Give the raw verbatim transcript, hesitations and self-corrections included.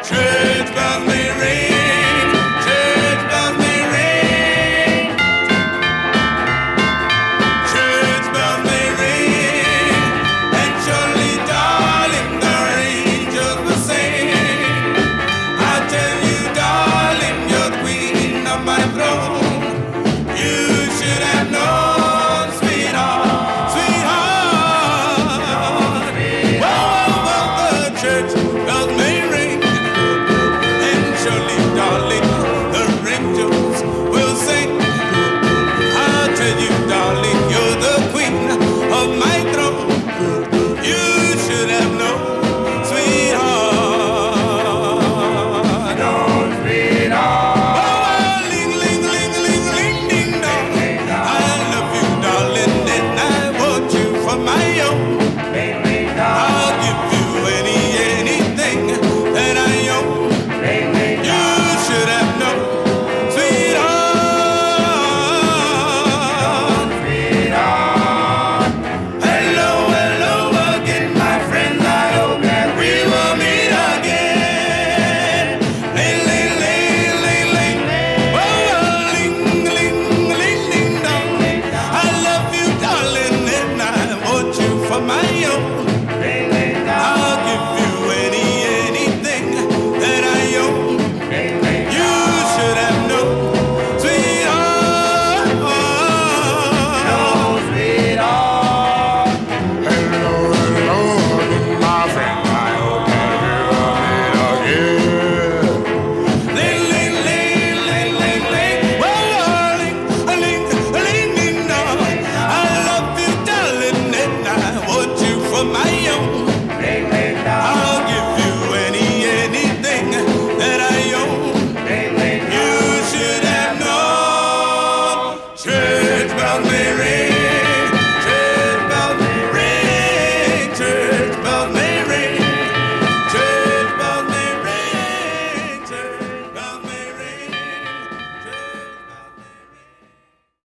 Church bells may ring, church bells may ring, church bells may ring, and surely, darling, the angels will sing. I tell you, darling, you're the queen of my throne. You should have known, sweetheart, sweetheart. Well, well, well, the church bells may ring, and surely, darling, the angels will sing. I'll tell you, darling, you're the queen of my throne. You should have known, sweetheart. No, sweetheart. Oh, ling, ling, ling, ling, ling, ding, dong. I love you, darling, and I want you for my own. Ring, ring, I'll dong. give you any, anything that I own. Ring, ring, You dong. should have known, sweetheart. Sweetheart. Hello, hello again, my friends. I hope that we will meet again. Ling, ling, ling, ling, ling. Oh, ling, ling, ling, ding, dong. I love you, darling, and I want you for my own. Ring, ring, I'll dong. give you any, anything that I own. Ring, ring, You should have known, sweetheart. dong. Sweetheart. Hello, hello again, my friend. I hope that we will meet again. Ling, ling, ling, ling, ling, ling. Well, ling, ling, ling, ding, dong. I love you, darling, and I want you for my own. Ring, ring, dong. I'll give you any, anything that I own. Ring, ring, You should have known, church bells may ring.